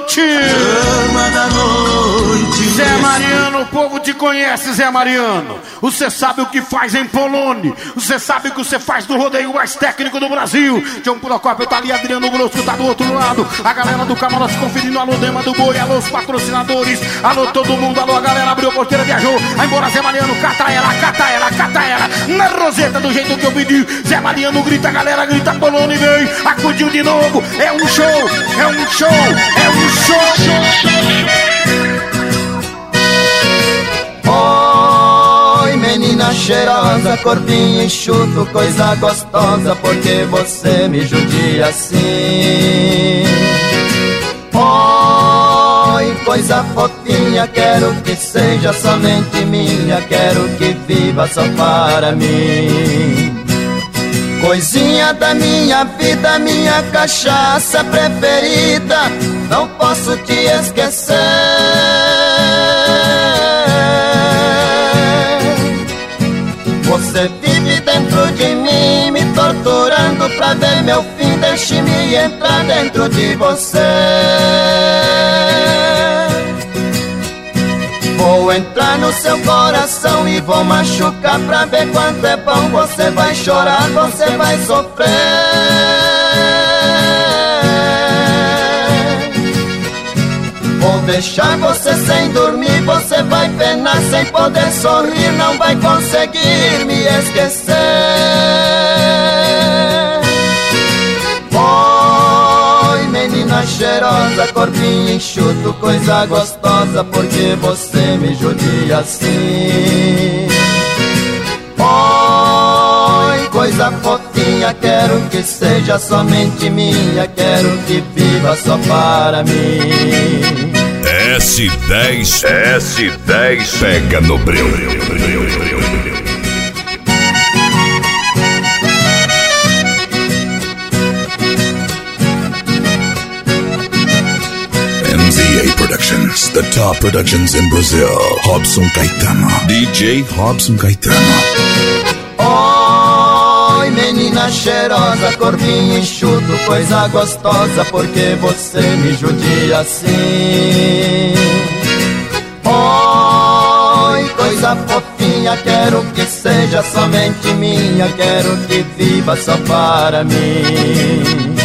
noite. Dama da noite. Zé Mariano, o povo te conhece, Zé Mariano. Você sabe o que faz em Polônia. Você sabe o que você faz no rodeio mais técnico do Brasil. Tião Procópio tá ali, Adriano Brosco tá do outro lado. A galera do camarote conferindo, alô Dema do Boi, alô os patrocinadores, alô todo mundo, alô a galera, abriu a porteira, viajou. Vai embora Zé Mariano, cata ela, cata ela, cata ela. Na roseta do jeito que eu pedi. Zé Mariano grita, a galera grita, Polônia e vem. Acudiu de novo, é um show, é um show, é um show. Oi, menina cheirosa, corpinho enxuto, coisa gostosa, porque você me judia assim. Oi, coisa fofinha, quero que seja somente minha, quero que viva só para mim. Coisinha da minha vida, minha cachaça preferida, não posso te esquecer. Você vive dentro de mim, me torturando pra ver meu fim. Deixe-me entrar dentro de você. Vou entrar no seu coração e vou machucar pra ver quanto é bom. Você vai chorar, você vai sofrer. Vou deixar você sem dormir, você vai penar sem poder sorrir, não vai conseguir me esquecer. Oi, menina cheirosa, corpinho enxuto, coisa gostosa, porque você me judia assim. Oi, coisa fofinha, quero que seja somente minha, quero que viva só para mim. S10 pega no breu. MZA Productions, the top productions in Brazil. Robson Caetano, DJ Robson Caetano. Oi, menina cheirosa, corpinho enxuto, coisa gostosa, porque você me judia assim. Oi, coisa fofinha, quero que seja somente minha, quero que viva só para mim.